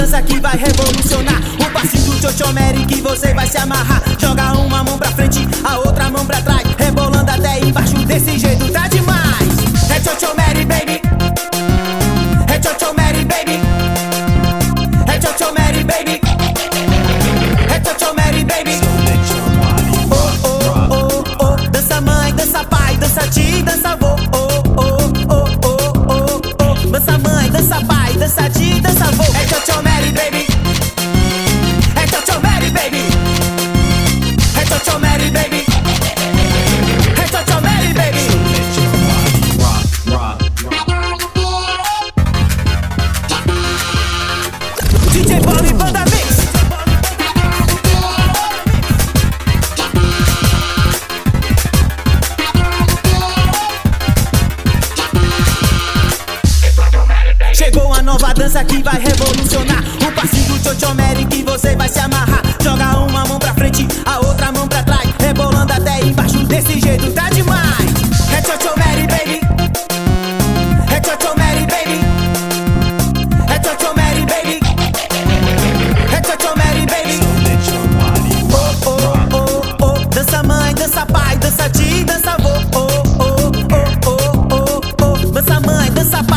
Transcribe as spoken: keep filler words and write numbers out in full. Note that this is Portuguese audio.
dança que vai revolucionar. O passinho do Chochomere que você vai se amarrar. Joga uma mão pra frente, a outra mão pra trás, rebolando até embaixo, desse jeito tá demais. É Chochomere, baby. É Chochomere, baby. É Chochomere, baby. É Chochomere, baby. Oh, oh, oh, oh. Dança mãe, dança pai, dança ti, dança avô. Oh, oh, oh, oh, oh, oh. Dança mãe, dança pai, dança ti, dança avô. É Chochomere, baby. É Chochomere, baby. É Chochomere, baby. É Chochomere, baby. D J Paulo e Banda Mix. Chegou a nova dança que vai revolucionar. O passinho do Chochomere que você vai se amarrar. Joga uma mão pra frente, a outra mão pra trás, rebolando até embaixo, desse jeito tá demais. É Chochomere, baby. É Chochomere, baby. É Chochomere, baby. É Chochomere, baby. Oh, oh, oh, oh. Dança mãe, dança pai, dança ti, dança avô. Oh, oh, oh, oh, oh, oh. Dança mãe, dança pai.